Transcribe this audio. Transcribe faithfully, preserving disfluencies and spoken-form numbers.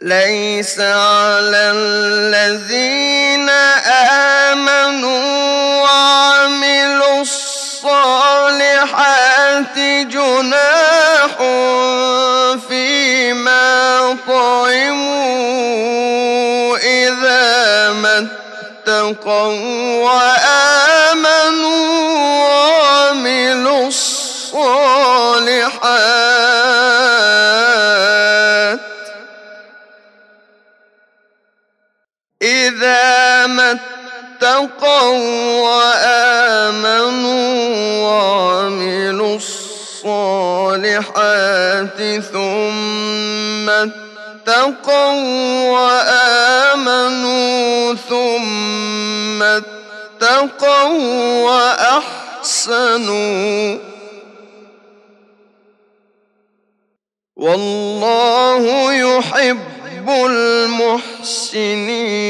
ليس على الذين آمنوا وعملوا الصالحات جناح فيما طعموا إذا ما اتقوا وآمنوا وعملوا الصالحات إذا ما اتقوا وآمنوا وعملوا الصالحات ثم اتقوا وآمنوا ثم اتقوا وأحسنوا والله يحب المحسنين.